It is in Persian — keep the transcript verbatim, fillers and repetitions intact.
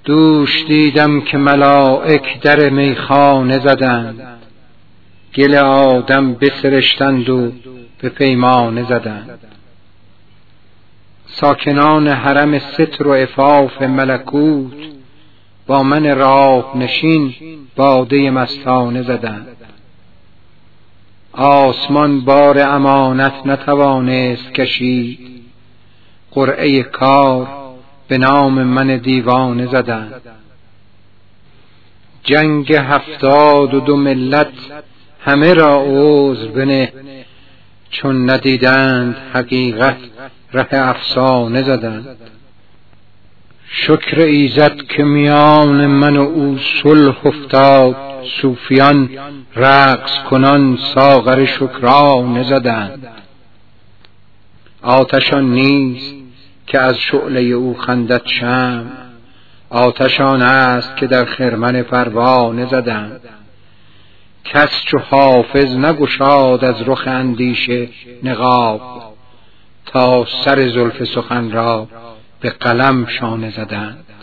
دوش دیدم که ملائک در میخانه زدند، گل آدم بسرشتند و به پیمانه زدند. ساکنان حرم ستر و عفاف ملکوت با من راه نشین باده مستانه زدند. آسمان بار امانت نتوانست کشید، قرعه کار به نام من دیوانه زدند. جنگ هفتاد و دو ملت همه را عذر بنه، چون ندیدند حقیقت ره افسانه زدند. شکر ایزد که میان من و او صلح افتاد، صوفیان رقص کنان ساغر شکرانه زدند. آتشان نیست که از شعله او خندد شمع، آتشان است که در خرمن پروانه زدند. کس چو حافظ نگشاد از رخ اندیشه نقاب، تا سر زلف سخن را به قلم شانه زدند.